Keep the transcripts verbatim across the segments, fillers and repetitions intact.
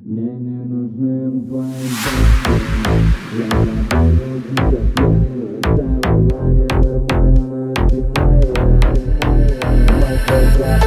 Мне не нужны твои бабки. Я заберу тебя пьяную, стала ненормальную, ты моя, моя твоя.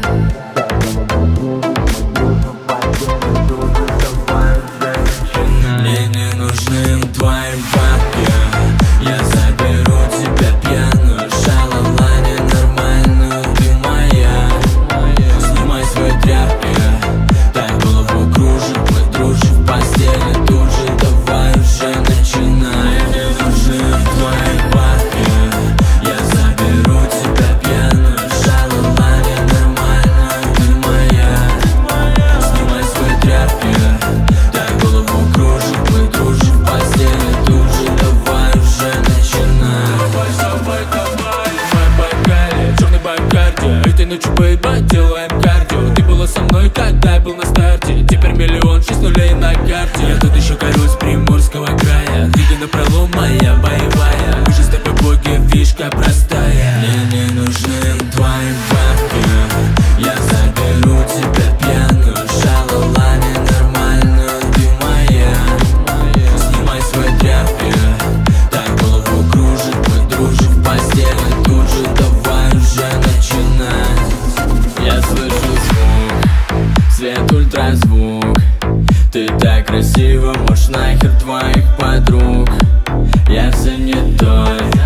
Мне не нужны твои бабки. Я заберу тебя пьяную, шалала ненормальную, ты моя. Снимай свои тряпки, дай голову кружит, мы дружим в постели тут же, давай уже начинай. Мне не нужны твои бабки. Я заберу тебя пьяную, шалала ненормальную, ты моя. Снимай свои тряпки, дай голову кружит, мы дружим в постели тут же, давай уже начинай. Давай, давай, давай. Мы Байкале, черный Байкарди. Этой ночью, бейба, делаем кардио. Ты была со мной, когда я был на старте. Теперь миллион, шесть нулей на карте. Я тут еще король с приморского края. Двигай напролом, моя боевая. Мы же с тобой боги, фишка простая. Мне не нужны твои бабки. Я заберу тебя пьяную, шалала ненормальную, ты моя. Снимай свои тряпки, дай голову кружит, мы дружим в постели тут же, давай уже начинать. Я слышу звук, свет ультразвук. Ты так красива, можешь нахер твоих подруг. Я все не той,